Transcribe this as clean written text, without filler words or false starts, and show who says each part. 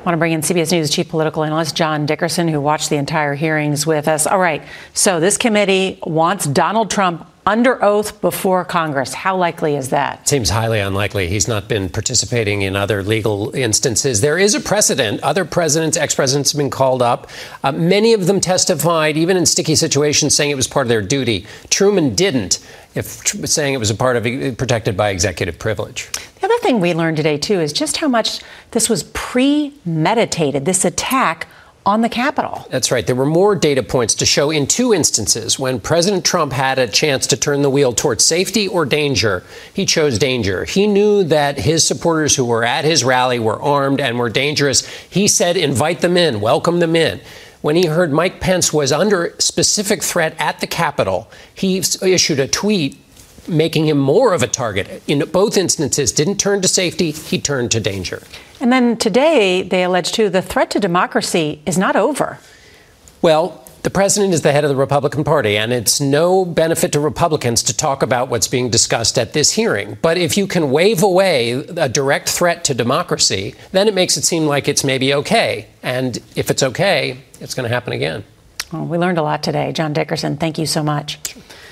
Speaker 1: I want to bring in CBS News Chief Political Analyst John Dickerson, who watched the entire hearings with us. All right, so this committee wants Donald Trump under oath before Congress. How likely is that?
Speaker 2: Seems highly unlikely. He's not been participating in other legal instances. There is a precedent. Other presidents, ex-presidents have been called up. Many of them testified, even in sticky situations, saying it was part of their duty. Truman didn't, saying it was a part of protected by executive privilege.
Speaker 1: The other thing we learned today, too, is just how much this was premeditated, this attack on the Capitol.
Speaker 2: That's right. There were more data points to show in two instances when President Trump had a chance to turn the wheel towards safety or danger. He chose danger. He knew that his supporters who were at his rally were armed and were dangerous. He said, invite them in, welcome them in. When he heard Mike Pence was under specific threat at the Capitol, he issued a tweet making him more of a target. In both instances, didn't turn to safety, he turned to danger.
Speaker 1: And then today, they allege, too, the threat to democracy is not over.
Speaker 2: Well, the president is the head of the Republican Party, and it's no benefit to Republicans to talk about what's being discussed at this hearing. But if you can wave away a direct threat to democracy, then it makes it seem like it's maybe okay. And if it's okay, it's going to happen again.
Speaker 1: Well, we learned a lot today. John Dickerson, thank you so much.